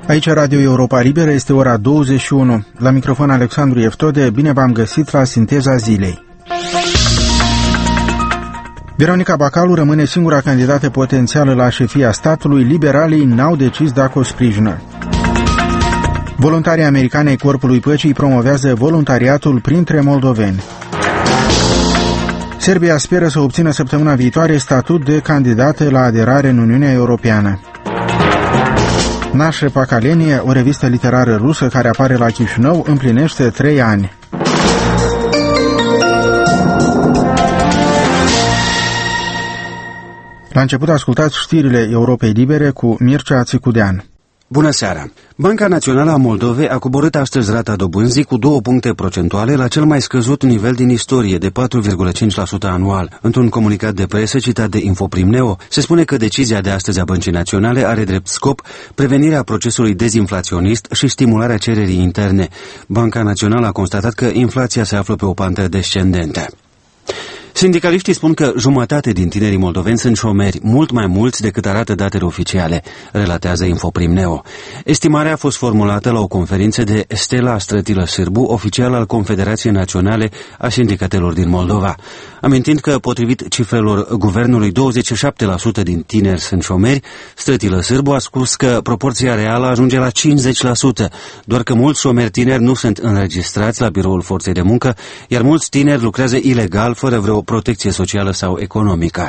Aici Radio Europa Liberă, este ora 21. La microfon Alexandru Eftode, bine v-am găsit la Sinteza Zilei. Veronica Bacalul rămâne singura candidată potențială la șefia statului, liberalii n-au decis dacă o sprijină. Voluntarii americani ai Corpului Păcii promovează voluntariatul printre moldoveni. Serbia speră să obțină săptămâna viitoare statut de candidată la aderare în Uniunea Europeană. Nașe Pacalenie, o revistă literară rusă care apare la Chișinău, împlinește 3 ani. La început ascultați știrile Europei Libere cu Mircea Țicudean. Bună seara! Banca Națională a Moldovei a coborât astăzi rata dobânzii cu 2 puncte procentuale la cel mai scăzut nivel din istorie, de 4,5% anual. Într-un comunicat de presă citat de Infoprim-Neo, se spune că decizia de astăzi a Băncii Naționale are drept scop prevenirea procesului dezinflaționist și stimularea cererii interne. Banca Națională a constatat că inflația se află pe o pantă descendentă. Sindicaliștii spun că jumătate din tinerii moldoveni sunt șomeri, mult mai mulți decât arată datele oficiale, relatează Infoprim-Neo. Estimarea a fost formulată la o conferință de Stella Strătilă-Sârbu, oficial al Confederației Naționale a Sindicatelor din Moldova, amintind că, potrivit cifrelor guvernului, 27% din tineri sunt șomeri. Strătilă-Sârbu a spus că proporția reală ajunge la 50%, doar că mulți șomeri tineri nu sunt înregistrați la biroul forței de muncă, iar mulți tineri lucrează ilegal, fără vreo protecție socială sau economică.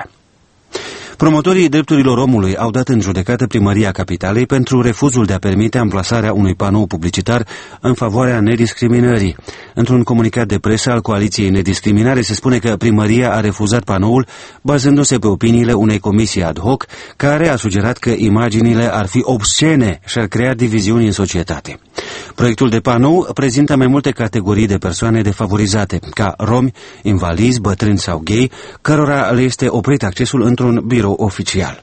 Promotorii drepturilor omului au dat în judecată Primăria Capitalei pentru refuzul de a permite amplasarea unui panou publicitar în favoarea nediscriminării. Într-un comunicat de presă al Coaliției Nediscriminare se spune că primăria a refuzat panoul bazându-se pe opiniile unei comisii ad hoc care a sugerat că imaginile ar fi obscene și ar crea diviziuni în societate. Proiectul de panou prezintă mai multe categorii de persoane defavorizate, ca romi, invalizi, bătrâni sau gay, cărora le este oprit accesul într-un birou oficial.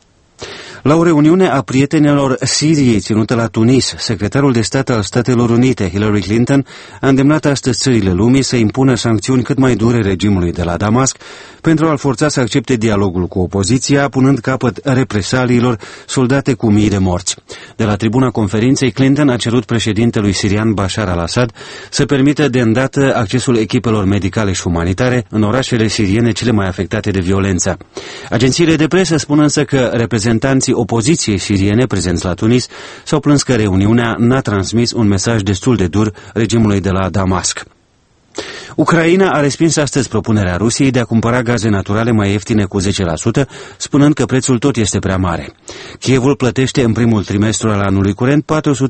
La o reuniune a prietenilor Siriei ținută la Tunis, secretarul de stat al Statelor Unite, Hillary Clinton, a îndemnat astăzi țările lumii să impună sancțiuni cât mai dure regimului de la Damasc pentru a-l forța să accepte dialogul cu opoziția, punând capăt represaliilor soldate cu mii de morți. De la tribuna conferinței, Clinton a cerut președintelui sirian Bashar al-Assad să permită de îndată accesul echipelor medicale și umanitare în orașele siriene cele mai afectate de violență. Agențiile de presă spun însă că reprezentanții opoziției siriene prezenți la Tunis s-au plâns că reuniunea n-a transmis un mesaj destul de dur regimului de la Damasc. Ucraina a respins astăzi propunerea Rusiei de a cumpăra gaze naturale mai ieftine cu 10%, spunând că prețul tot este prea mare. Kievul plătește în primul trimestru al anului curent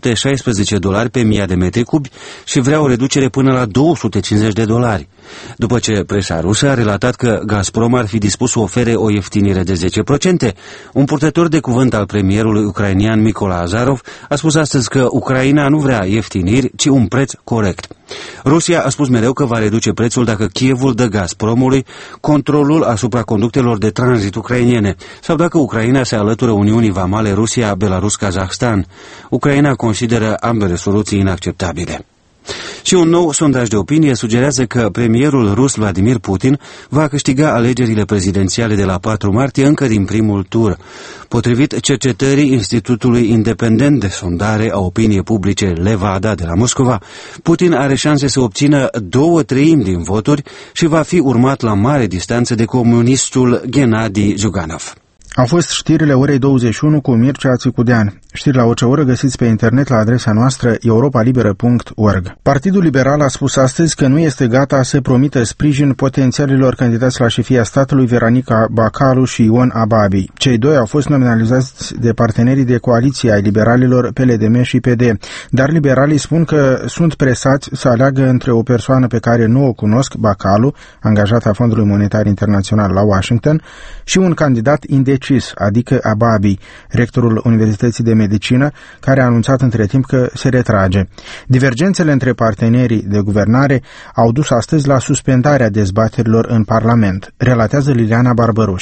$416 pe 1000 de metri cubi și vrea o reducere până la $250. După ce presa rusă a relatat că Gazprom ar fi dispus să ofere o ieftinire de 10%, un purtător de cuvânt al premierului ucrainian Mykola Azarov a spus astăzi că Ucraina nu vrea ieftiniri, ci un preț corect. Rusia a spus mereu că va reduce prețul dacă Kievul dă Gazpromului controlul asupra conductelor de tranzit ucrainiene sau dacă Ucraina se alătură Uniunii Vamale Rusia, Belarus, Kazahstan. Ucraina consideră ambele soluții inacceptabile. Și un nou sondaj de opinie sugerează că premierul rus Vladimir Putin va câștiga alegerile prezidențiale de la 4 martie încă din primul tur. Potrivit cercetării Institutului Independent de Sondare a Opiniei Publice Levada de la Moscova, Putin are șanse să obțină 2/3 din voturi și va fi urmat la mare distanță de comunistul Gennady Zyuganov. Au fost știrile orei 21 cu Mircea Țicudean. Știri la orice oră găsiți pe internet la adresa noastră europalibera.org. Partidul Liberal a spus astăzi că nu este gata să promită sprijin potențialilor candidați la șefia statului Veronica Bacalul și Ion Ababi. Cei doi au fost nominalizați de partenerii de coaliție ai liberalilor PLDM și PD, dar liberalii spun că sunt presați să aleagă între o persoană pe care nu o cunosc, Bacalul, angajat a Fondului Monetar Internațional la Washington, și un candidat indecis, adică Ababi, rectorul Universității de Medicină, care a anunțat între timp că se retrage. Divergențele între partenerii de guvernare au dus astăzi la suspendarea dezbaterilor în Parlament, relatează Liliana Barbăroșie.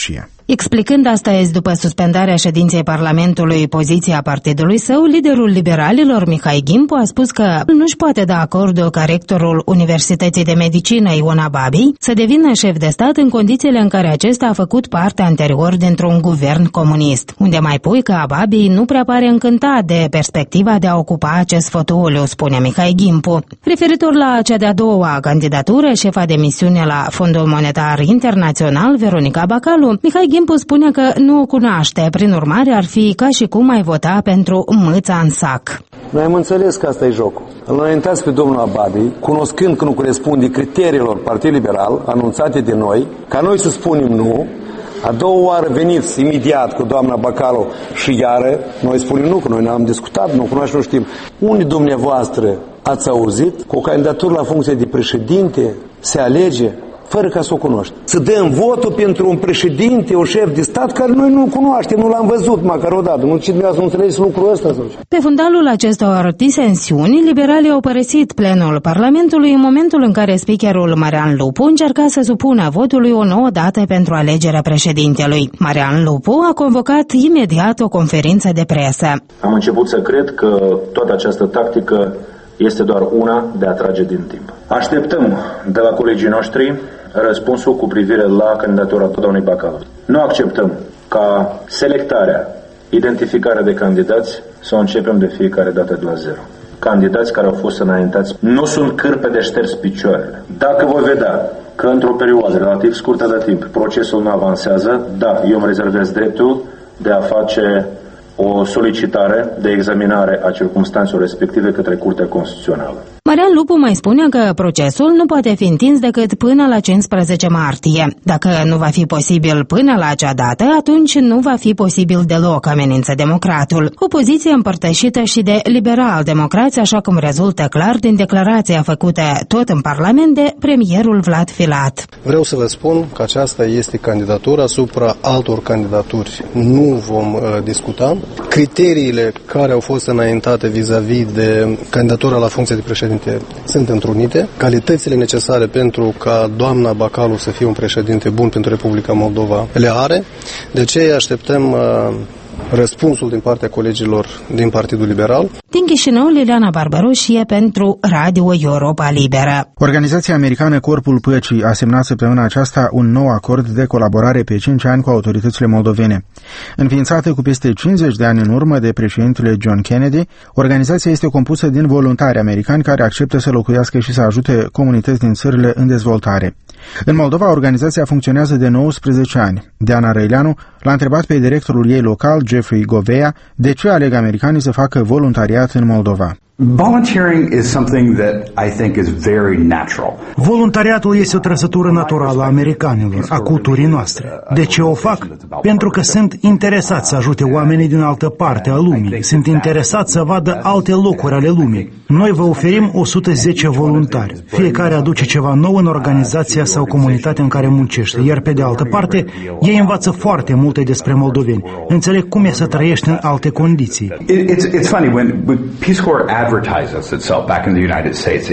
Explicând astăzi, după suspendarea ședinței Parlamentului, poziția partidului său, liderul liberalilor, Mihai Gimpu, a spus că nu-și poate da acordul ca rectorul Universității de Medicină, Iona Babi, să devină șef de stat în condițiile în care acesta a făcut parte anterior dintr-un guvern comunist, unde mai pui că Babi nu prea pare încântat de perspectiva de a ocupa acest fotoliu, spune Mihai Gimpu. Referitor la cea de-a doua candidatură, șefa de misiune la Fondul Monetar Internațional, Veronica Bacalu, Mihai Gimpu spune că nu o cunoaște, prin urmare ar fi ca și cum ai vota pentru mâța în sac. Noi am înțeles că asta e jocul. Îl înaintați pe domnul Ababi, cunoscând că nu corespunde criteriilor Partidului Liberal anunțate de noi, ca noi să spunem nu. A doua oară veniți imediat cu doamna Bacalu și iară, noi spunem nu, că noi n-am discutat, nu cunoaștem, nu știm. Unde dumneavoastră ați auzit că o candidatură la funcție de președinte se alege fără ca să o cunoști? Să dăm votul pentru un președinte, un șef de stat care noi nu cunoaștem, nu l-am văzut măcar o dată. Nu înțelegeți lucrul ăsta? Sau ce? Pe fundalul acestor disensiuni, liberalii au părăsit plenul Parlamentului în momentul în care speakerul Marian Lupu încerca să supună votului o nouă dată pentru alegerea președintelui. Marian Lupu a convocat imediat o conferință de presă. Am început să cred că toată această tactică este doar una de a trage din timp. Așteptăm de la colegii noștri răspunsul cu privire la candidatura doamnei Bacalu. Nu acceptăm ca selectarea, identificarea de candidați să o începem de fiecare dată de la zero. Candidați care au fost înaintați nu sunt cârpe de șters picioarele. Dacă voi vedea că într-o perioadă relativ scurtă de timp procesul nu avansează, da, eu îmi rezervez dreptul de a face o solicitare de examinare a circumstanțelor respective către Curtea Constituțională. Marian Lupu mai spune că procesul nu poate fi întins decât până la 15 martie. Dacă nu va fi posibil până la acea dată, atunci nu va fi posibil deloc, amenință Democratul. O poziție împărtășită și de liberal-democrați, așa cum rezultă clar din declarația făcută tot în Parlament de premierul Vlad Filat. Vreau să vă spun că aceasta este candidatura, asupra altor candidaturi nu vom discuta. Criteriile care au fost înaintate vis-a-vis de candidatura la funcție de președinte sunt întrunite. Calitățile necesare pentru ca doamna Bacalu să fie un președinte bun pentru Republica Moldova le are. De aceea așteptăm răspunsul din partea colegilor din Partidul Liberal. Din Chișinău, Liliana Barbaroșie pentru Radio Europa Liberă. Organizația americană Corpul Păcii a semnat săptămâna aceasta un nou acord de colaborare pe 5 ani cu autoritățile moldovene. Înființată cu peste 50 de ani în urmă de președintele John Kennedy, organizația este compusă din voluntari americani care acceptă să locuiască și să ajute comunități din țările în dezvoltare. În Moldova, organizația funcționează de 19 ani. Diana Răileanu l-a întrebat pe directorul ei local, Jeffrey Govea, de ce aleg americanii să facă voluntariat în Moldova. Volunteering is something that I think is very natural. Voluntariatul este o trăsătură naturală a americanilor, a culturii noastre. De ce o fac? Pentru că sunt interesați să ajute oamenii din altă parte a lumii, sunt interesați să vadă alte locuri ale lumii. Noi vă oferim 110 voluntari. Fiecare aduce ceva nou în organizația sau comunitatea în care muncește, iar pe de altă parte, ei învață foarte multe despre moldoveni. Înțeleg cum e să trăiești în alte condiții. It's funny when Peace Corps advertises itself back in the United States.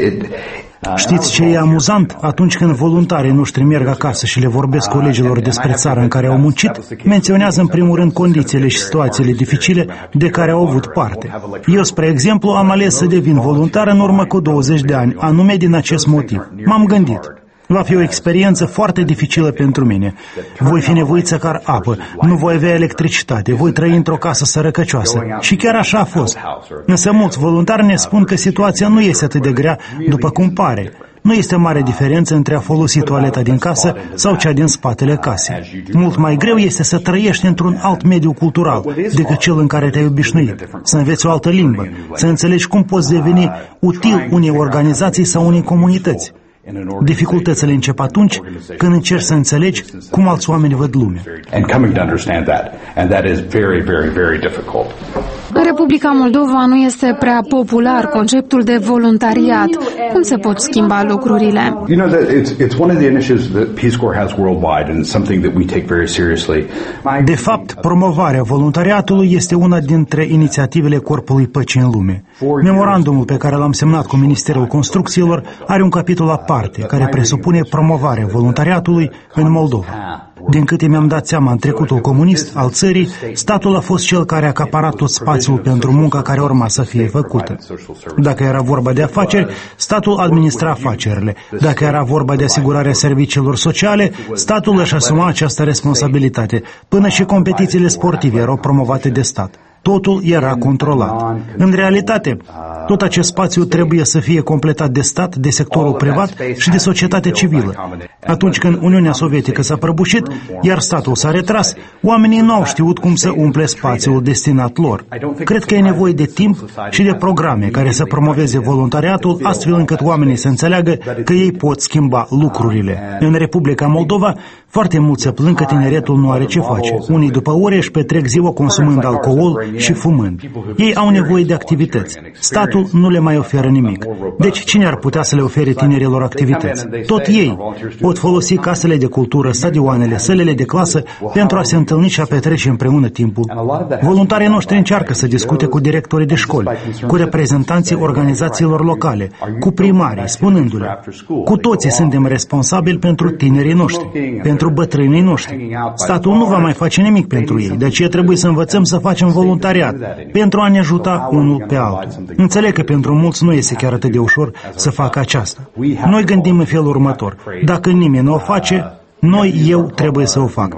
Știți ce e amuzant? Atunci când voluntarii noștri merg acasă și le vorbesc colegilor despre țara în care au muncit, menționează în primul rând condițiile și situațiile dificile de care au avut parte. Eu, spre exemplu, am ales să devin voluntar în urmă cu 20 de ani, anume din acest motiv. M-am gândit. Va fi o experiență foarte dificilă pentru mine. Voi fi nevoit să car apă, nu voi avea electricitate, voi trăi într-o casă sărăcăcioasă. Și chiar așa a fost. Însă mulți voluntari ne spun că situația nu este atât de grea după cum pare. Nu este mare diferență între a folosi toaleta din casă sau cea din spatele casei. Mult mai greu este să trăiești într-un alt mediu cultural decât cel în care te-ai obișnuit, să înveți o altă limbă, să înțelegi cum poți deveni util unei organizații sau unei comunități. Dificultățile încep atunci când încerci să înțelegi cum alți oameni văd lumea. În Republica Moldova nu este prea popular conceptul de voluntariat. Cum se pot schimba lucrurile? De fapt, promovarea voluntariatului este una dintre inițiativele Corpului Păcii în lume. Memorandumul pe care l-am semnat cu Ministerul Construcțiilor are un capitol aparte care presupune promovarea voluntariatului în Moldova. Din câte mi-am dat seama, în trecutul comunist al țării, statul a fost cel care a acaparat tot spațiul pentru munca care urma să fie făcută. Dacă era vorba de afaceri, statul administra afacerile. Dacă era vorba de asigurarea serviciilor sociale, statul își asuma această responsabilitate. Până și competițiile sportive erau promovate de stat. Totul era controlat. În realitate, tot acest spațiu trebuie să fie completat de stat, de sectorul privat și de societate civilă. Atunci când Uniunea Sovietică s-a prăbușit, iar statul s-a retras, oamenii nu au știut cum să umple spațiul destinat lor. Cred că e nevoie de timp și de programe care să promoveze voluntariatul, astfel încât oamenii să înțeleagă că ei pot schimba lucrurile. În Republica Moldova, foarte mulți se plâng că tineretul nu are ce face. Unii după ore își petrec ziua consumând alcool și fumând. Ei au nevoie de activități. Statul nu le mai oferă nimic. Deci cine ar putea să le ofere tinerilor activități? Tot ei pot folosi casele de cultură, stadioanele, sălile de clasă pentru a se întâlni și a petrece împreună timpul. Voluntarii noștri încearcă să discute cu directorii de școli, cu reprezentanții organizațiilor locale, cu primarii, spunându-le: cu toții suntem responsabili pentru tinerii noștri, pentru bătrânii noștri. Statul nu va mai face nimic pentru ei, de aceea trebuie să învățăm să facem voluntariat pentru a ne ajuta unul pe altul. Înțeleg că pentru mulți nu este chiar atât de ușor să facă aceasta. Noi gândim în felul următor: dacă nimeni nu o face, eu trebuie să o fac.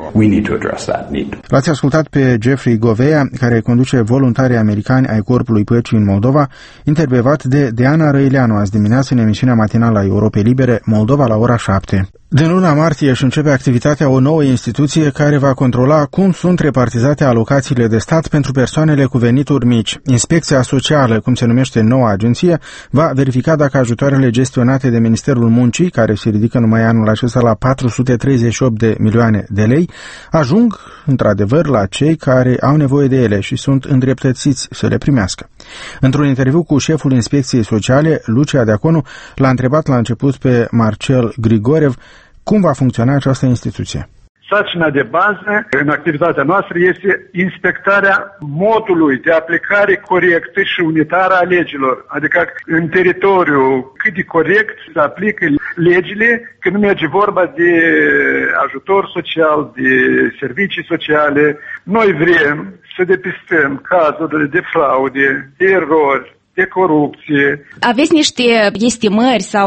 L-ați ascultat pe Jeffrey Govea, care conduce Voluntarii Americani ai Corpului Păcii în Moldova, intervievat de Deana Răileanu azi dimineață în emisiunea matinală a Europei Libere, Moldova la ora 7. Din luna martie își începe activitatea o nouă instituție care va controla cum sunt repartizate alocațiile de stat pentru persoanele cu venituri mici. Inspecția Socială, cum se numește noua agenție, va verifica dacă ajutoarele gestionate de Ministerul Muncii, care se ridică numai anul acesta la 438 de milioane de lei, ajung într-adevăr la cei care au nevoie de ele și sunt îndreptățiți să le primească. Într-un interviu cu șeful Inspecției Sociale, Lucia Deaconu, l-a întrebat la început pe Marcel Grigorev cum va funcționa această instituție. Sarcina de bază în activitatea noastră este inspectarea modului de aplicare corectă și unitară a legilor. Adică în teritoriu cât de corect se aplică legile când merge vorba de ajutor social, de servicii sociale. Noi vrem să depistăm cazurile de fraude, de erori, de corupție. Aveți niște estimări sau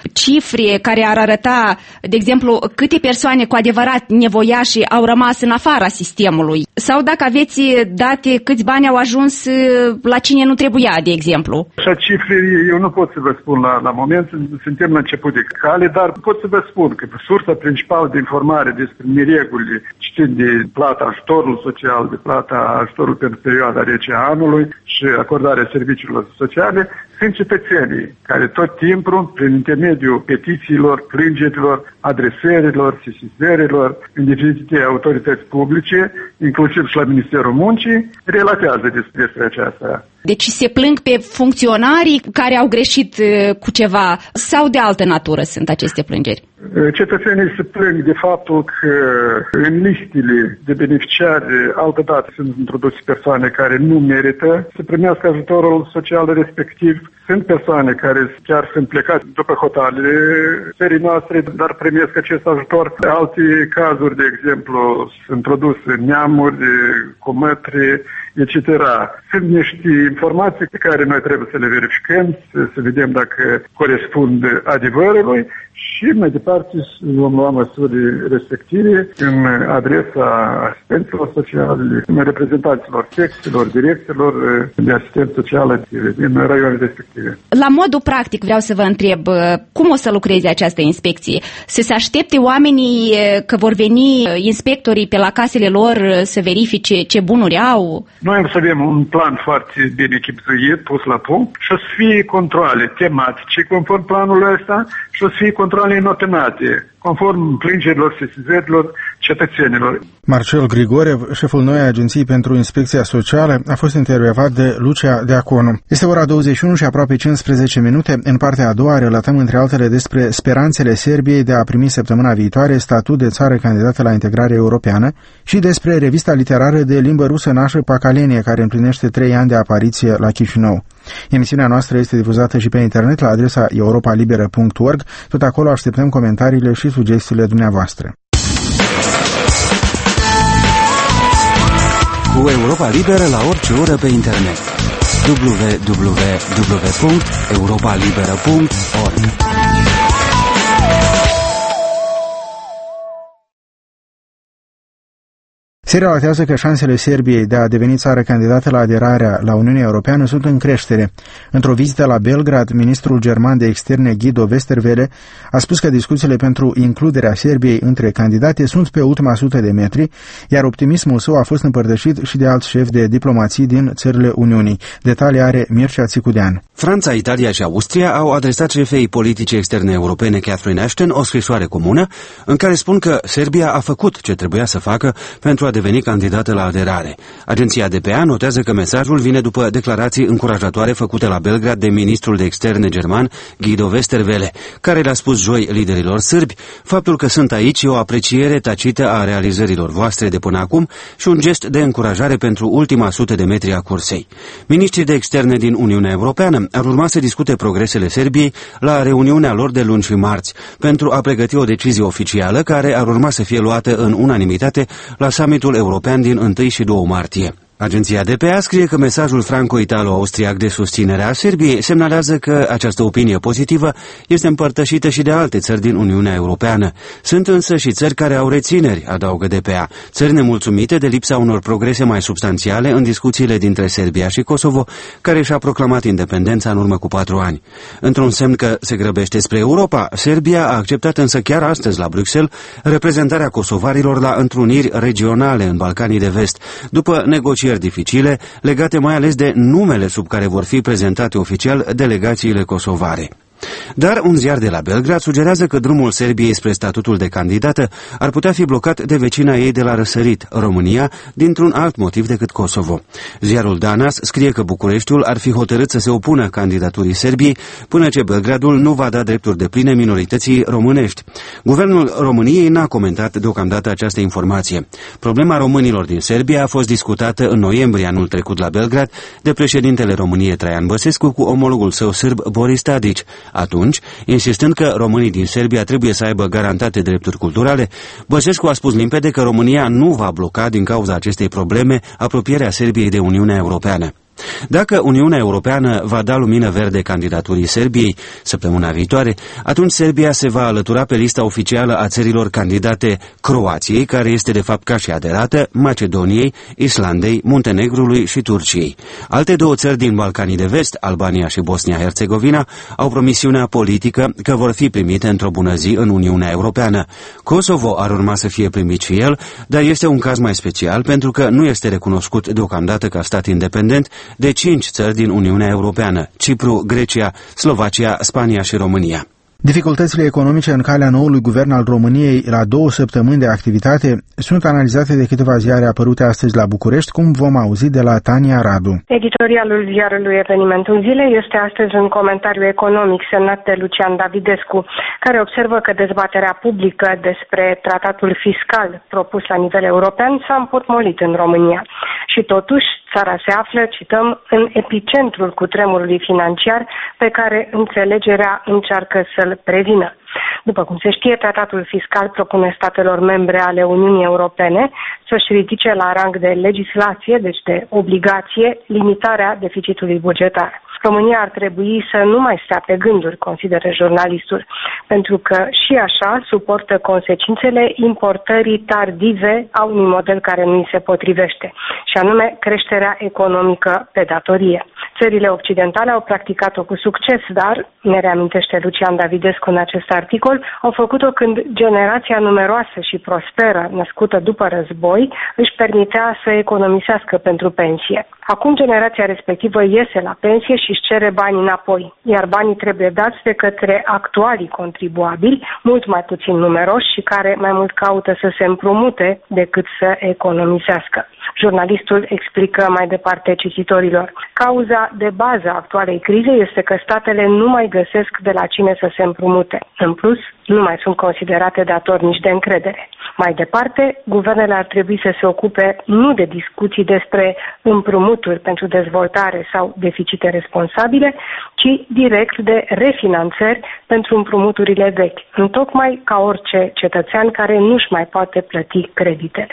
cifre care ar arăta, de exemplu, câte persoane cu adevărat nevoiași au rămas în afara sistemului? Sau dacă aveți date câți bani au ajuns la cine nu trebuia, de exemplu? Așa cifre eu nu pot să vă spun la moment, suntem la început de cale, dar pot să vă spun că sursa principală de informare despre neregulile știind de plata ajutorului social, de plata ajutorului pentru perioada rece a anului și acordarea serviciilor sociale, sunt cetățenii care tot timpul, prin intermediul petițiilor, plângerilor, adresărilor, sesizărilor, în diferite autorități publice, inclusiv și la Ministerul Muncii, relatează despre aceasta. Deci se plâng pe funcționarii care au greșit cu ceva sau de altă natură sunt aceste plângeri? Cetățenii se plâng de faptul că în listele de beneficiari altădată sunt introduse persoane care nu merită să primească ajutorul social respectiv. Sunt persoane care chiar sunt plecate după hotarele țării noastre, dar primesc acest ajutor. Alte cazuri, de exemplu, sunt introduse neamuri, cumătri, etc. Sunt niște informații pe care noi trebuie să le verificăm, să vedem dacă corespund adevărului și mai departe vom lua măsuri respective în adresa asistenților sociale, reprezentanților secțiilor, direcțiilor de asistență socială din raioanele respective. La modul practic vreau să vă întreb, cum o să lucreze această inspecție? Să se aștepte oamenii că vor veni inspectorii pe la casele lor să verifice ce bunuri au? Noi o să avem un plan foarte bine echipzuit, pus la punct și o să fie controale tematice conform planului ăsta și o să fie controale notenate, conform plângerilor, sesizărilor cetățenilor. Marcel Grigorev, șeful noii agenții pentru inspecția socială, a fost intervievat de Lucia Deaconu. Este ora 21 și aproape 15 minute. În partea a doua relatăm între altele despre speranțele Serbiei de a primi săptămâna viitoare statut de țară candidată la integrare europeană și despre revista literară de limbă rusă nașă Pacalenie, care împlinește 3 ani de apariție la Chișinău. Emisiunea noastră este difuzată și pe internet la adresa europalibera.org. Tot acolo așteptăm comentariile și sugestiile dumneavoastră. cu Europa Liberă la orice oră pe internet. www.europalibera.org. Se relatează că șansele Serbiei de a deveni țară candidată la aderarea la Uniunea Europeană sunt în creștere. Într-o vizită la Belgrad, ministrul german de externe Guido Westerwelle a spus că discuțiile pentru includerea Serbiei între candidate sunt pe ultima sută de metri, iar optimismul său a fost împărtășit și de alți șefi de diplomații din țările Uniunii. Detalii are Mircea Țicudean. Franța, Italia și Austria au adresat șefei politice externe europene Catherine Ashton o scrisoare comună în care spun că Serbia a făcut ce trebuia să facă pentru a deveni candidată la aderare. Agenția DPA notează că mesajul vine după declarații încurajatoare făcute la Belgrad de ministrul de externe german Guido Westerwelle, care le-a spus joi liderilor sârbi faptul că sunt aici o apreciere tacită a realizărilor voastre de până acum și un gest de încurajare pentru ultima sută de metri a cursei. Ministrii de externe din Uniunea Europeană ar urma să discute progresele Serbiei la reuniunea lor de luni și marți, pentru a pregăti o decizie oficială care ar urma să fie luată în unanimitate la summitul european din 1 și 2 martie. Agenția DPA scrie că mesajul franco-italo-austriac de susținere a Serbiei semnalează că această opinie pozitivă este împărtășită și de alte țări din Uniunea Europeană. Sunt însă și țări care au rețineri, adaugă DPA, țări nemulțumite de lipsa unor progrese mai substanțiale în discuțiile dintre Serbia și Kosovo, care și-a proclamat independența în urmă cu 4 ani. Într-un semn că se grăbește spre Europa, Serbia a acceptat însă chiar astăzi la Bruxelles reprezentarea kosovarilor la întruniri regionale în Balcanii de Vest, după negocieri dificile, legate mai ales de numele sub care vor fi prezentate oficial delegațiile kosovare. Dar un ziar de la Belgrad sugerează că drumul Serbiei spre statutul de candidată ar putea fi blocat de vecina ei de la răsărit, România, dintr-un alt motiv decât Kosovo. Ziarul Danas scrie că Bucureștiul ar fi hotărât să se opună candidaturii Serbiei până ce Belgradul nu va da drepturi depline minorității românești. Guvernul României n-a comentat deocamdată această informație. Problema românilor din Serbia a fost discutată în noiembrie anul trecut la Belgrad de președintele României Traian Băsescu cu omologul său sârb Boris Tadić. Atunci, insistând că românii din Serbia trebuie să aibă garantate drepturi culturale, Băsescu a spus limpede că România nu va bloca din cauza acestei probleme apropierea Serbiei de Uniunea Europeană. Dacă Uniunea Europeană va da lumină verde candidaturii Serbiei săptămâna viitoare, atunci Serbia se va alătura pe lista oficială a țărilor candidate Croației, care este de fapt ca și aderată, Macedoniei, Islandei, Muntenegrului și Turciei. Alte două țări din Balcanii de Vest, Albania și Bosnia-Herzegovina, au promisiunea politică că vor fi primite într-o bună zi în Uniunea Europeană. Kosovo ar urma să fie primit și el, dar este un caz mai special pentru că nu este recunoscut deocamdată ca stat independent de 5 țări din Uniunea Europeană: Cipru, Grecia, Slovacia, Spania și România. Dificultățile economice în calea noului guvern al României la 2 săptămâni de activitate sunt analizate de câteva ziare apărute astăzi la București, cum vom auzi de la Tania Radu. Editorialul ziarului Evenimentul Zilei este astăzi un comentariu economic semnat de Lucian Davidescu, care observă că dezbaterea publică despre tratatul fiscal propus la nivel european s-a împotmolit în România. Și totuși, țara se află, cităm, în epicentrul cutremurului financiar pe care înțelegerea încearcă să-l prevină. După cum se știe, tratatul fiscal propune statelor membre ale Uniunii Europene să-și ridice la rang de legislație, deci de obligație, limitarea deficitului bugetar. România ar trebui să nu mai stea pe gânduri, consideră jurnalistul, pentru că și așa suportă consecințele importării tardive a unui model care nu îi se potrivește, și anume creșterea economică pe datorie. Țările occidentale au practicat-o cu succes, dar, ne reamintește Lucian Davidescu în acest articol, au făcut-o când generația numeroasă și prosperă, născută după război, își permitea să economisească pentru pensie. Acum generația respectivă iese la pensie și își cere banii înapoi, iar banii trebuie dați de către actualii contribuabili, mult mai puțin numeroși și care mai mult caută să se împrumute decât să economisească. Jurnalistul explică mai departe cititorilor: cauza de bază a actualei crize este că statele nu mai găsesc de la cine să se împrumute. În plus, nu mai sunt considerate datornici de încredere. Mai departe, guvernele ar trebui să se ocupe nu de discuții despre împrumuturi pentru dezvoltare sau deficite responsabile, ci direct de refinanțări pentru împrumuturile vechi, întocmai ca orice cetățean care nu-și mai poate plăti creditele.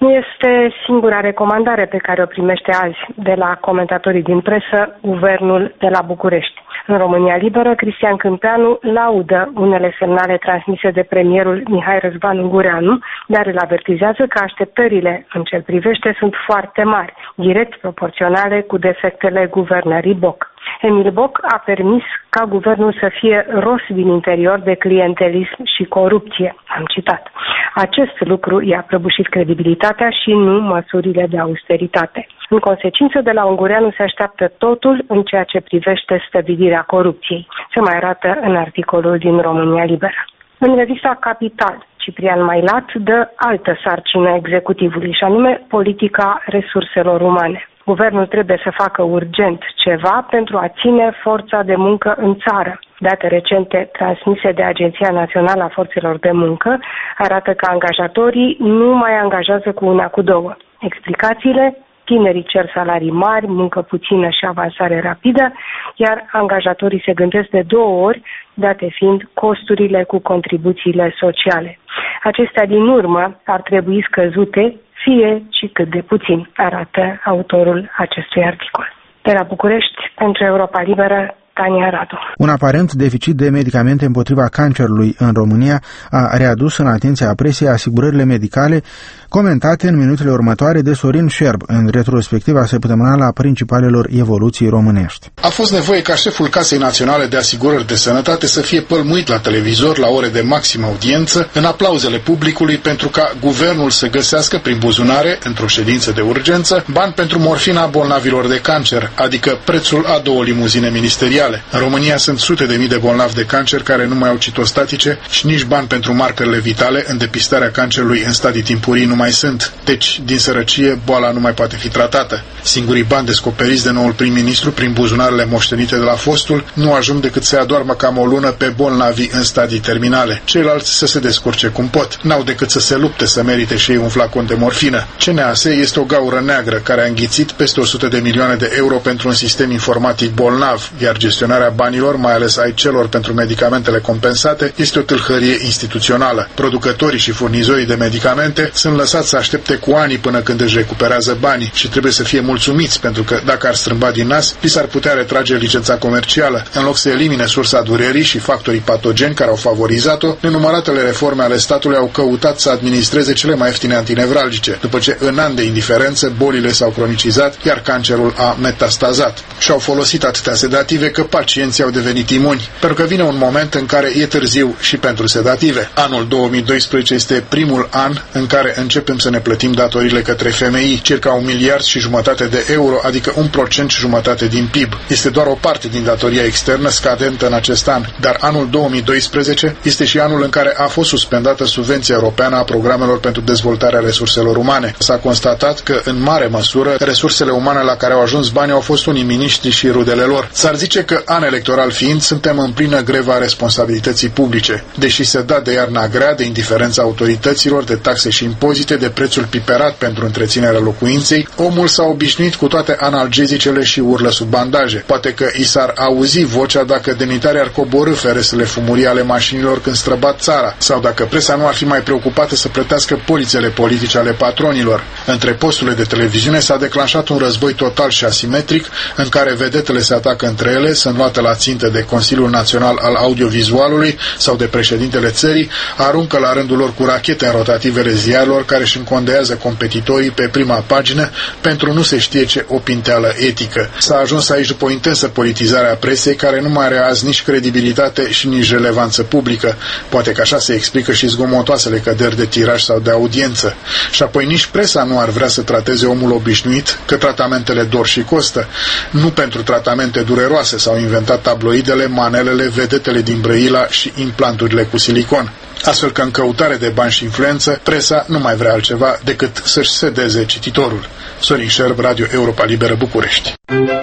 Nu este singura recomandare pe care o primește azi de la comentatorii din presă guvernul de la București. În România Liberă, Cristian Câmpeanu laudă unele semnale transmise de premierul Mihai Răzvan Ungureanu, dar îl avertizează că așteptările în ce privește sunt foarte mari, direct proporționale cu defectele guvernării Boc. Emil Boc a permis ca guvernul să fie ros din interior de clientelism și corupție, am citat. Acest lucru i-a prăbușit credibilitatea și nu măsurile de austeritate. În consecință, de la Ungureanu se așteaptă totul în ceea ce privește stăvilirea corupției. Se mai arată în articolul din România Liberă. În revista Capital, Ciprian Mailat dă altă sarcină executivului, și anume politica resurselor umane. Guvernul trebuie să facă urgent ceva pentru a ține forța de muncă în țară. Date recente transmise de Agenția Națională a Forțelor de Muncă arată că angajatorii nu mai angajează cu una, cu două. Explicațiile? Tinerii cer salarii mari, muncă puțină și avansare rapidă, iar angajatorii se gândesc de 2 ori, date fiind costurile cu contribuțiile sociale. Acestea din urmă ar trebui scăzute, fie și cât de puțin, arată autorul acestui articol. De la București, pentru Europa Liberă, Tania Radu. Un aparent deficit de medicamente împotriva cancerului în România a readus în atenția presiei asigurările medicale, comentate în minutele următoare de Sorin Șerb, în retrospectiva săptămânală a principalelor evoluții românești. A fost nevoie ca șeful Casei Naționale de Asigurări de Sănătate să fie pălmuit la televizor la ore de maximă audiență, în aplauzele publicului, pentru ca guvernul să găsească prin buzunare, într-o ședință de urgență, bani pentru morfina bolnavilor de cancer, adică prețul a 2 limuzine ministeriale. În România sunt sute de mii de bolnavi de cancer care nu mai au citostatice și nici bani pentru marcările vitale în depistarea cancerului în stadii timpurii nu mai sunt. Deci, din sărăcie, boala nu mai poate fi tratată. Singurii bani descoperiți de noul prim-ministru prin buzunarele moștenite de la fostul nu ajung decât să adoarmă cam o lună pe bolnavi în stadii terminale. Ceilalți să se descurce cum pot. N-au decât să se lupte să merite și ei un flacon de morfină. CNAS este o gaură neagră care a înghițit peste 100 de milioane de euro pentru un sistem informatic bolnav, iar gestionarea banilor, mai ales ai celor pentru medicamentele compensate, este o tâlhărie instituțională. Producătorii și furnizorii de medicamente sunt lăsați să aștepte cu ani până când își recuperează banii și trebuie să fie mulțumiți, pentru că dacă ar strâmba din nas, li s-ar putea retrage licența comercială. În loc să elimine sursa durerii și factorii patogeni care au favorizat-o, nenumăratele reforme ale statului au căutat să administreze cele mai ieftine antinevralgice, după ce în ani de indiferență bolile s-au cronicizat, iar cancerul a metastazat. Și-au folosit atâtea sedative că pacienții au devenit imuni, pentru că vine un moment în care e târziu și pentru sedative. Anul 2012 este primul an în care începem să ne plătim datorile către FMI, circa 1,5 miliarde de euro, adică 1,5% din PIB. Este doar o parte din datoria externă scadentă în acest an, dar anul 2012 este și anul în care a fost suspendată subvenția europeană a programelor pentru dezvoltarea resurselor umane. S-a constatat că, în mare măsură, resursele umane la care au ajuns banii au fost unii miniștri și rudele lor. S-ar zice că, an electoral fiind, suntem în plină greva responsabilității publice. Deși se da de iarna grea, de indiferența autorităților, de taxe și impozite, de prețul piperat pentru întreținerea locuinței, omul s-a obișnuit cu toate analgezicele și urlă sub bandaje. Poate că i s-ar auzi vocea dacă demnitarii ar coborî feresele fumurii ale mașinilor când străbat țara, sau dacă presa nu ar fi mai preocupată să plătească polițele politice ale patronilor. Între posturile de televiziune s-a declanșat un război total și asimetric, în care vedetele se atacă între ele, sunt luate la țintă de Consiliul Național al Audiovizualului sau de președintele țării, aruncă la rândul lor cu rachete în rotativele ziarilor care își încondează competitorii pe prima pagină pentru nu se știe ce opinteală etică. S-a ajuns aici după o intensă politizare a presei care nu mai are azi nici credibilitate și nici relevanță publică. Poate că așa se explică și zgomotoasele căderi de tiraj sau de audiență. Și apoi nici presa nu ar vrea să trateze omul obișnuit, că tratamentele dor și costă. Nu pentru tratamente dureroase s-au inventat tabloidele, manelele, vedetele din Brăila și implanturile cu silicon. Astfel că în căutare de bani și influență, presa nu mai vrea altceva decât să-și sedeze cititorul. Sorin Șerb, Radio Europa Liberă, București.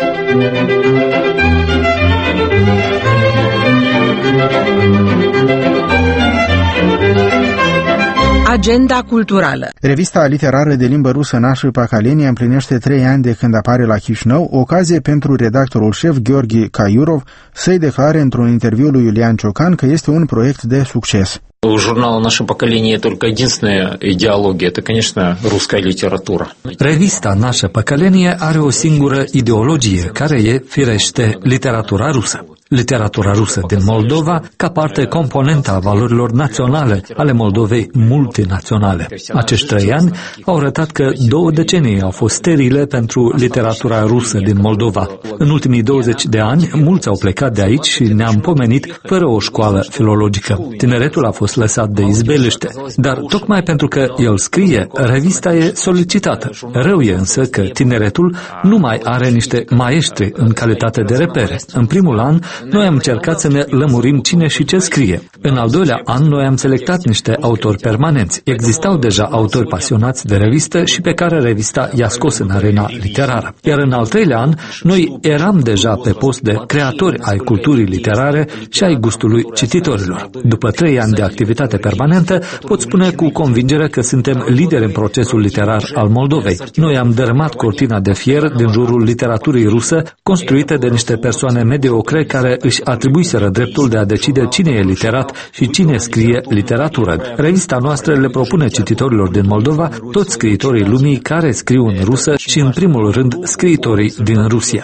Agenda culturală. Revista literară de limbă rusă Nașii Pacalenia împlinește 3 ani de când apare la Chișinău, ocazie pentru redactorul șef Gheorghe Caiurov să-i declare într-un interviu lui Iulian Ciocan că este un proiect de succes. У журнала «Наше поколение» только единственная идеология – это, конечно, русская литература. Revista Naše Поколение are o singură ideologie, care e, firește, literatura rusă. Literatura rusă din Moldova ca parte componentă a valorilor naționale ale Moldovei multinaționale. Acești 3 ani au arătat că 2 decenii au fost sterile pentru literatura rusă din Moldova. În ultimii 20 de ani, mulți au plecat de aici și ne-am pomenit fără o școală filologică. Tineretul a fost lăsat de izbeliște, dar tocmai pentru că el scrie, revista e solicitată. Rău e însă că tineretul nu mai are niște maestri în calitate de repere. În primul an, noi am încercat să ne lămurim cine și ce scrie. În al doilea an, noi am selectat niște autori permanenți. Existau deja autori pasionați de revistă și pe care revista i-a scos în arena literară. Iar în al treilea an, noi eram deja pe post de creatori ai culturii literare și ai gustului cititorilor. După 3 ani de activitate permanentă, pot spune cu convingere că suntem lideri în procesul literar al Moldovei. Noi am dărâmat cortina de fier din jurul literaturii rusă, construită de niște persoane mediocre care își atribuiseră dreptul de a decide cine e literat și cine scrie literatură. Revista noastră le propune cititorilor din Moldova toți scriitorii lumii care scriu în rusă și, în primul rând, scriitorii din Rusia.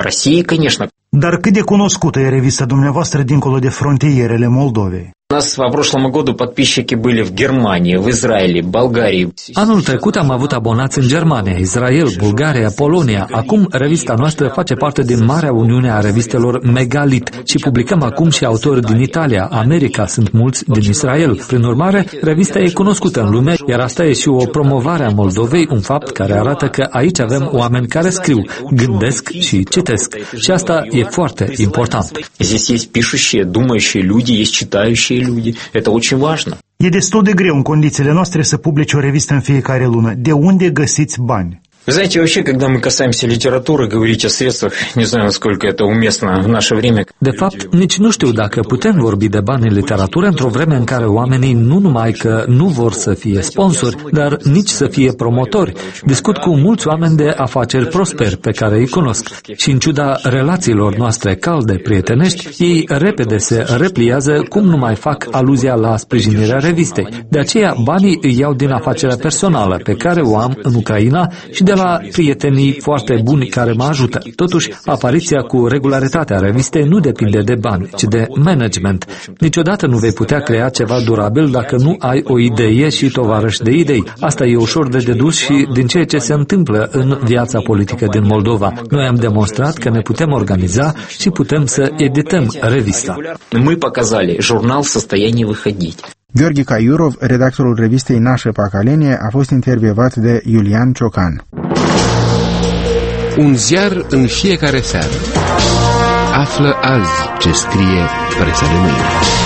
Dar cât de cunoscută e revista dumneavoastră dincolo de frontierele Moldovei? У нас по прошлому году подписчики были в Германии, в Израиле, Болгарии. Anul trecut am avut abonați în Germania, Israel, Bulgaria, Polonia. Acum revista noastră face parte din Marea Uniune a revistelor Megalit și publicăm acum și autori din Italia, America, sunt mulți din Israel. Prin urmare, revista e cunoscută în lume, iar asta e și o promovare a Moldovei, un fapt care arată că aici avem oameni care scriu, gândesc și citesc. Și asta e foarte important. Здесь есть пишущие, думающие люди, есть читающие люди. Это очень важно. E destul de greu în condițiile noastre să publici o revistă în fiecare lună. De unde găsiți bani? Вы знаете, вообще, когда мы касаемся литературы, говорить о средствах, не знаю, насколько это уместно в наше время. De fapt, nici nu știu dacă putem vorbi de bani în literatură într-o vreme în care oamenii nu numai că nu vor să fie sponsori, dar nici să fie promotori. Discut cu mulți oameni de afaceri prosperi pe care îi cunosc și, în ciuda relațiilor noastre calde, prietenești, ei repede se repliază cum nu mai fac aluzia la sprijinirea revistei. De aceea, banii îi iau din afacerea personală pe care o am în Ucraina și de la prietenii foarte buni care mă ajută. Totuși, apariția cu regularitatea revistei nu depinde de bani, ci de management. Niciodată nu vei putea crea ceva durabil dacă nu ai o idee și tovarăși de idei. Asta e ușor de dedus și din ceea ce se întâmplă în viața politică din Moldova. Noi am demonstrat că ne putem organiza și putem să edităm revista. Мы показали журнал в состоянии выходить. Gheorghe Caiurov, redactorul revistei Naše Поколение, a fost intervievat de Iulian Ciocan. Un ziar în fiecare seară. Află azi ce scrie presa de mâine.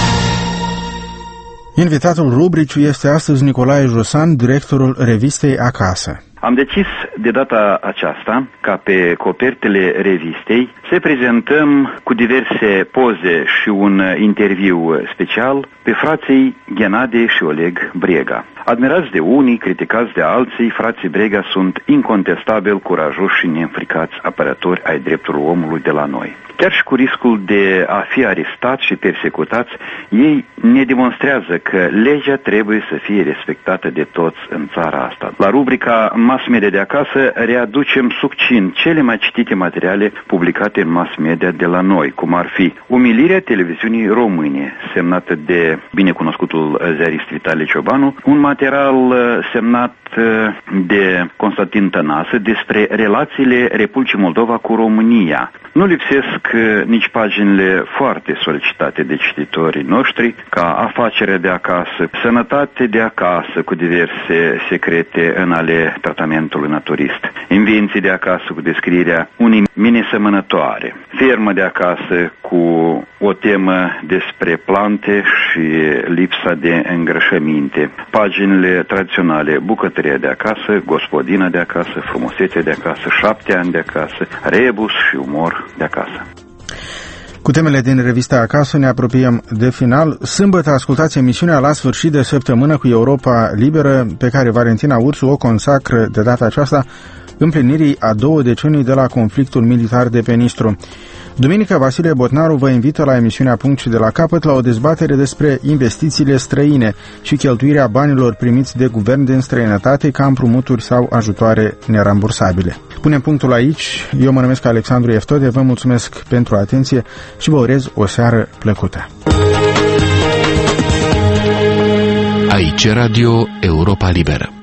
Invitatul rubricii este astăzi Nicolae Josan, directorul revistei Acasă. Am decis de data aceasta ca pe copertele revistei să prezentăm cu diverse poze și un interviu special pe frații Ghenadie și Oleg Brega. Admirați de unii, criticați de alții, frații Brega sunt incontestabil curajoși și neînfricați apărători ai drepturilor omului de la noi. Chiar și cu riscul de a fi arestați și persecutați, ei ne demonstrează că legea trebuie să fie respectată de toți în țara asta. La rubrica Mass Media de acasă readucem succint cele mai citite materiale publicate în mass media de la noi, cum ar fi Umilirea televiziunii române, semnată de binecunoscutul ziarist Vitalie Ciobanu, un material semnat de Constantin Tănase despre relațiile Republicii Moldova cu România. Nu lipsesc nici paginile foarte solicitate de cititorii noștri, ca Afacerea de acasă, Sănătate de acasă cu diverse secrete în ale tratamentului naturist, Invenții de acasă cu descrierea unei mine sămănătoare, Fermă de acasă cu o temă despre plante și lipsa de îngrășăminte, paginile tradiționale Bucătăria de acasă, Gospodina de acasă, Frumusețea de acasă, 7 ani de acasă, Rebus și Umor de acasă. Cu temele din revista Acasă ne apropiem de final. Sâmbătă ascultați emisiunea La sfârșit de săptămână cu Europa Liberă, pe care Valentina Ursu o consacră de data aceasta împlinirii a 2 decenii de la conflictul militar de pe Nistru. Duminică, Vasile Botnaru vă invită la emisiunea Punct și de la capăt la o dezbatere despre investițiile străine și cheltuirea banilor primiți de guvern din străinătate ca împrumuturi sau ajutoare nerambursabile. Punem punctul aici. Eu mă numesc Alexandru Eftode, vă mulțumesc pentru atenție și vă urez o seară plăcută. Aici Radio Europa Liberă.